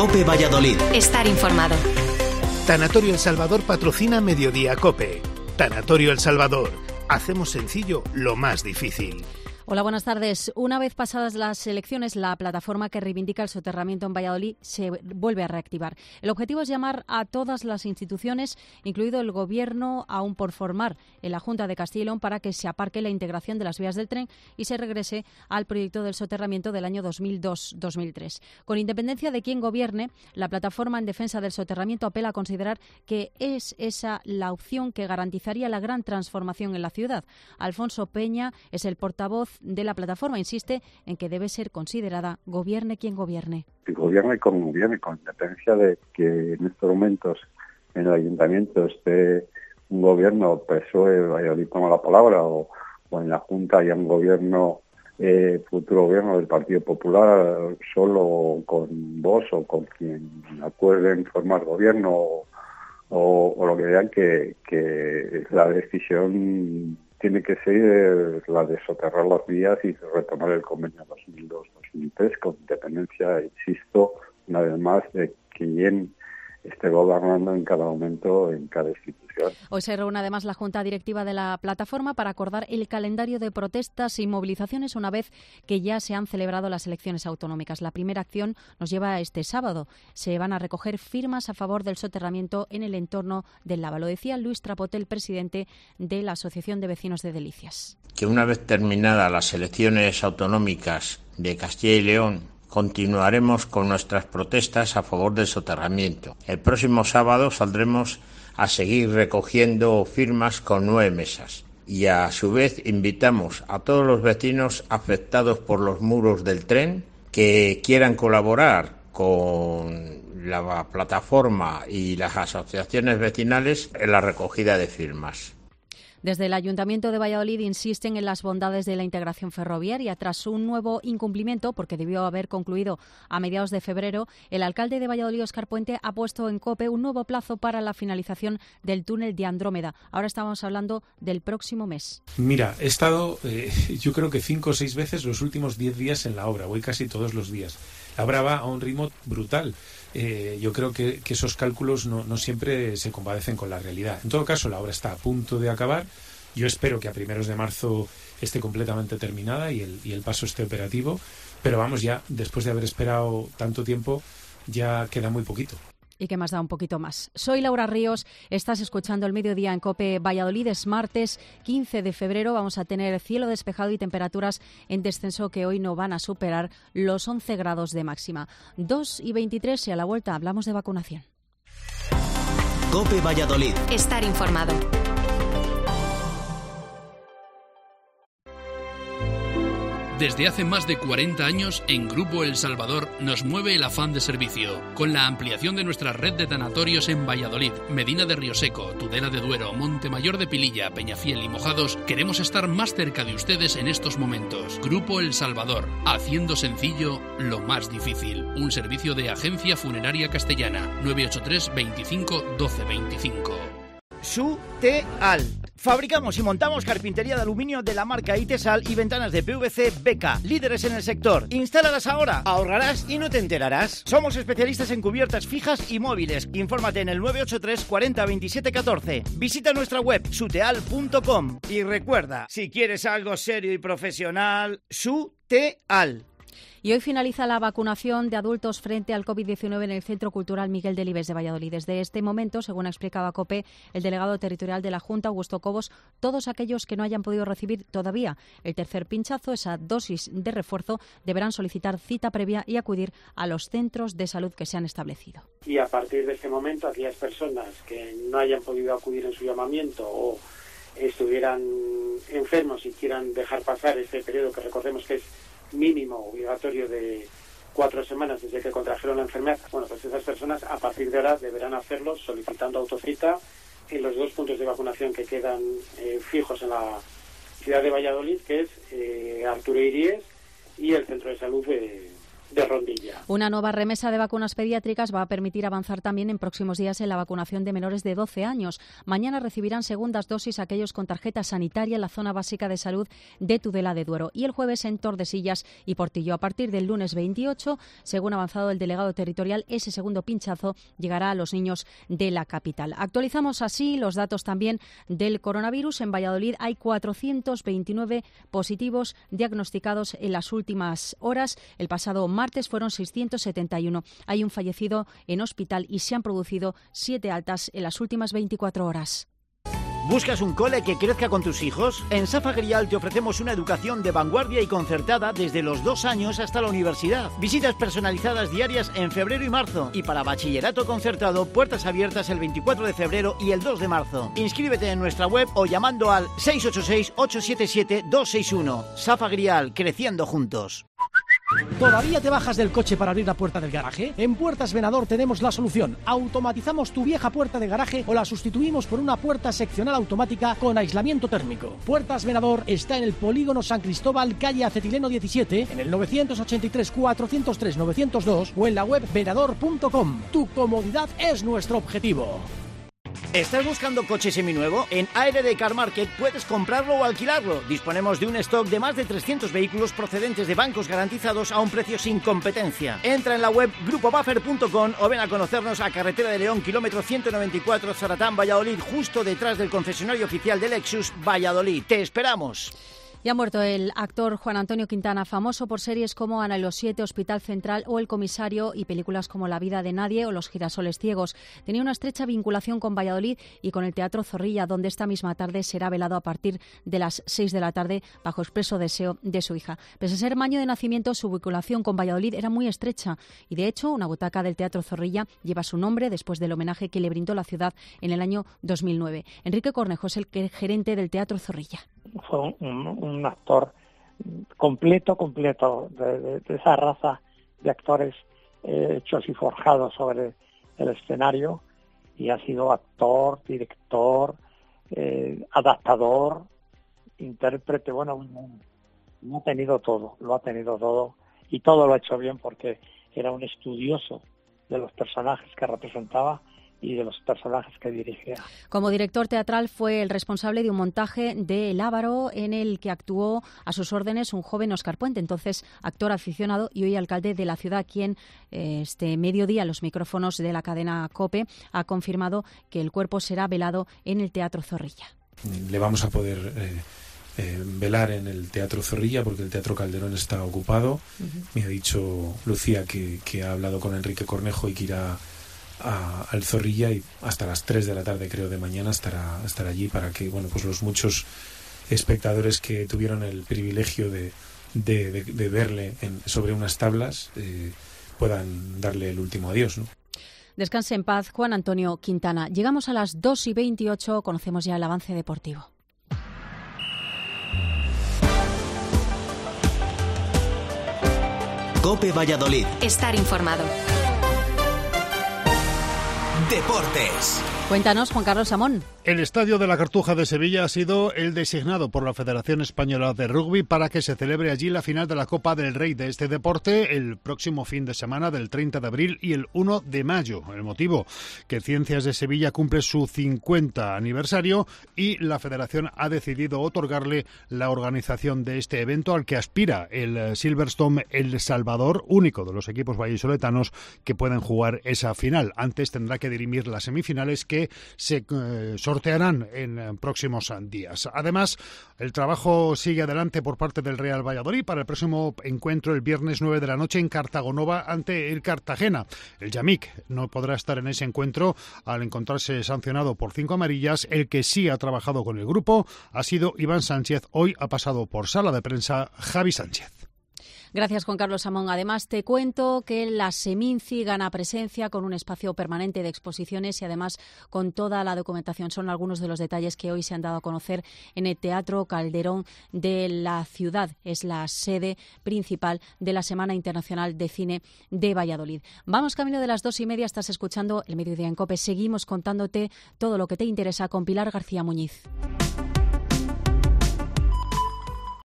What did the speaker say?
COPE Valladolid. Estar informado. Tanatorio El Salvador patrocina Mediodía COPE. Tanatorio El Salvador. Hacemos sencillo lo más difícil. Hola, buenas tardes. Una vez pasadas las elecciones, la plataforma que reivindica el soterramiento en Valladolid se vuelve a reactivar. El objetivo es llamar a todas las instituciones, incluido el Gobierno aún por formar en la Junta de Castilla y León, para que se aparque la integración de las vías del tren y se regrese al proyecto del soterramiento del año 2002-2003. Con independencia de quién gobierne, la plataforma en defensa del soterramiento apela a considerar que es esa la opción que garantizaría la gran transformación en la ciudad. Alfonso Peña es el portavoz de la plataforma, insiste en que debe ser considerada gobierne quien gobierne. Gobierne con independencia de que en estos momentos en el ayuntamiento esté un gobierno PSOE, Valladolid toma la palabra, o en la Junta haya un gobierno, futuro gobierno del Partido Popular, solo con Vox o con quien acuerden formar gobierno o lo que vean, que la decisión tiene que ser la de soterrar las vías y retomar el convenio 2002-2003 con independencia, insisto, una vez más, de quién esté gobernando en cada momento, en cada institución. Hoy se reúne además la Junta Directiva de la plataforma para acordar el calendario de protestas y movilizaciones una vez que ya se han celebrado las elecciones autonómicas. La primera acción nos lleva a este sábado. Se van a recoger firmas a favor del soterramiento en el entorno del Lava. Lo decía Luis Trapotel, presidente de la Asociación de Vecinos de Delicias. Que una vez terminadas las elecciones autonómicas de Castilla y León, continuaremos con nuestras protestas a favor del soterramiento. El próximo sábado saldremos a seguir recogiendo firmas con 9 mesas. Y a su vez invitamos a todos los vecinos afectados por los muros del tren que quieran colaborar con la plataforma y las asociaciones vecinales en la recogida de firmas. Desde el Ayuntamiento de Valladolid insisten en las bondades de la integración ferroviaria. Tras un nuevo incumplimiento, porque debió haber concluido a mediados de febrero, el alcalde de Valladolid, Óscar Puente, ha puesto en COPE un nuevo plazo para la finalización del túnel de Andrómeda. Ahora estamos hablando del próximo mes. Mira, he estado yo creo que 5 o 6 veces los últimos 10 días en la obra. Voy casi todos los días. La obra va a un ritmo brutal. Yo creo que esos cálculos no siempre se compadecen con la realidad. En todo caso, la obra está a punto de acabar. Yo espero que a primeros de marzo esté completamente terminada y el paso esté operativo. Pero vamos, ya después de haber esperado tanto tiempo, ya queda muy poquito. Y que más da un poquito más. Soy Laura Ríos, estás escuchando El Mediodía en COPE Valladolid. Es martes 15 de febrero, vamos a tener cielo despejado y temperaturas en descenso que hoy no van a superar los 11 grados de máxima. 2:23 y a la vuelta hablamos de vacunación. COPE Valladolid. Estar informado. Desde hace más de 40 años, en Grupo El Salvador nos mueve el afán de servicio. Con la ampliación de nuestra red de tanatorios en Valladolid, Medina de Rioseco, Tudela de Duero, Montemayor de Pililla, Peñafiel y Mojados, queremos estar más cerca de ustedes en estos momentos. Grupo El Salvador, haciendo sencillo lo más difícil. Un servicio de Agencia Funeraria Castellana, 983 25 12 25. Suteal. Fabricamos y montamos carpintería de aluminio de la marca Itesal y ventanas de PVC Beca, líderes en el sector. Instálalas ahora, ahorrarás y no te enterarás. Somos especialistas en cubiertas fijas y móviles. Infórmate en el 983 40 27 14. Visita nuestra web suteal.com y recuerda, si quieres algo serio y profesional, Suteal. Y hoy finaliza la vacunación de adultos frente al COVID-19 en el Centro Cultural Miguel Delibes de Valladolid. Desde este momento, según ha explicado a COPE el delegado territorial de la Junta, Augusto Cobos, todos aquellos que no hayan podido recibir todavía el tercer pinchazo, esa dosis de refuerzo, deberán solicitar cita previa y acudir a los centros de salud que se han establecido. Y a partir de este momento, aquellas personas que no hayan podido acudir en su llamamiento o estuvieran enfermos y quieran dejar pasar este periodo, que recordemos que es mínimo obligatorio de 4 semanas desde que contrajeron la enfermedad, bueno, pues esas personas a partir de ahora deberán hacerlo solicitando autocita en los 2 puntos de vacunación que quedan fijos en la ciudad de Valladolid, que es Arturo Iríes y el Centro de Salud de de rondilla. Una nueva remesa de vacunas pediátricas va a permitir avanzar también en próximos días en la vacunación de menores de 12 años. Mañana recibirán segundas dosis aquellos con tarjeta sanitaria en la zona básica de salud de Tudela de Duero y el jueves en Tordesillas y Portillo. A partir del lunes 28, según ha avanzado el delegado territorial, ese segundo pinchazo llegará a los niños de la capital. Actualizamos así los datos también del coronavirus. En Valladolid hay 429 positivos diagnosticados en las últimas horas. El pasado martes fueron 671. Hay un fallecido en hospital y se han producido 7 altas en las últimas 24 horas. ¿Buscas un cole que crezca con tus hijos? En Safa Grial te ofrecemos una educación de vanguardia y concertada desde los 2 años hasta la universidad. Visitas personalizadas diarias en febrero y marzo. Y para bachillerato concertado, puertas abiertas el 24 de febrero y el 2 de marzo. Inscríbete en nuestra web o llamando al 686-877-261. Safa Grial, creciendo juntos. ¿Todavía te bajas del coche para abrir la puerta del garaje? En Puertas Venador tenemos la solución. Automatizamos tu vieja puerta de garaje o la sustituimos por una puerta seccional automática con aislamiento térmico. Puertas Venador está en el Polígono San Cristóbal, calle Acetileno 17, en el 983-403-902 o en la web venador.com. Tu comodidad es nuestro objetivo. ¿Estás buscando coche seminuevo? En ARD Car Market puedes comprarlo o alquilarlo. Disponemos de un stock de más de 300 vehículos procedentes de bancos garantizados a un precio sin competencia. Entra en la web grupobuffer.com o ven a conocernos a Carretera de León, kilómetro 194, Zaratán, Valladolid, justo detrás del concesionario oficial de Lexus, Valladolid. ¡Te esperamos! Ya ha muerto el actor Juan Antonio Quintana, famoso por series como Ana y los 7, Hospital Central o El Comisario y películas como La vida de nadie o Los girasoles ciegos. Tenía una estrecha vinculación con Valladolid y con el Teatro Zorrilla, donde esta misma tarde será velado a partir de las 6 de la tarde bajo expreso deseo de su hija. Pese a ser maño de nacimiento, su vinculación con Valladolid era muy estrecha y, de hecho, una butaca del Teatro Zorrilla lleva su nombre después del homenaje que le brindó la ciudad en el año 2009. Enrique Cornejo es el gerente del Teatro Zorrilla. Fue un actor completo de esa raza de actores hechos y forjados sobre el escenario, y ha sido actor, director, adaptador, intérprete, bueno, lo ha tenido todo y todo lo ha hecho bien porque era un estudioso de los personajes que representaba y de los personajes que dirigía. Como director teatral fue el responsable de un montaje de El Ávaro en el que actuó a sus órdenes un joven Óscar Puente, entonces actor aficionado y hoy alcalde de la ciudad, quien este mediodía en los micrófonos de la cadena COPE ha confirmado que el cuerpo será velado en el Teatro Zorrilla. Le vamos a poder velar en el Teatro Zorrilla porque el Teatro Calderón está ocupado. Me ha dicho Lucía que ha hablado con Enrique Cornejo y que irá al Zorrilla y hasta las 3 de la tarde, creo, de mañana estará allí para que, bueno, pues los muchos espectadores que tuvieron el privilegio de verle sobre unas tablas puedan darle el último adiós, ¿no? Descanse en paz, Juan Antonio Quintana. Llegamos a las 2:28, conocemos ya el avance deportivo. COPE Valladolid. Estar informado. Deportes. Cuéntanos, Juan Carlos Amón. El Estadio de la Cartuja de Sevilla ha sido el designado por la Federación Española de Rugby para que se celebre allí la final de la Copa del Rey de este deporte el próximo fin de semana del 30 de abril y el 1 de mayo. El motivo, que Ciencias de Sevilla cumple su 50 aniversario y la Federación ha decidido otorgarle la organización de este evento al que aspira el Silverstone El Salvador, único de los equipos vallisoletanos que pueden jugar esa final. Antes tendrá que dirimir las semifinales que se sortearán en próximos días. Además, el trabajo sigue adelante por parte del Real Valladolid para el próximo encuentro el viernes 9 de la noche en Cartagonova ante el Cartagena. El Yamik no podrá estar en ese encuentro al encontrarse sancionado por 5 amarillas. El que sí ha trabajado con el grupo ha sido Iván Sánchez. Hoy ha pasado por sala de prensa Javi Sánchez. Gracias, Juan Carlos Amón. Además, te cuento que la Seminci gana presencia con un espacio permanente de exposiciones y además con toda la documentación. Son algunos de los detalles que hoy se han dado a conocer en el Teatro Calderón de la ciudad. Es la sede principal de la Semana Internacional de Cine de Valladolid. Vamos camino de las 2:30. Estás escuchando El Mediodía en COPE. Seguimos contándote todo lo que te interesa con Pilar García Muñiz.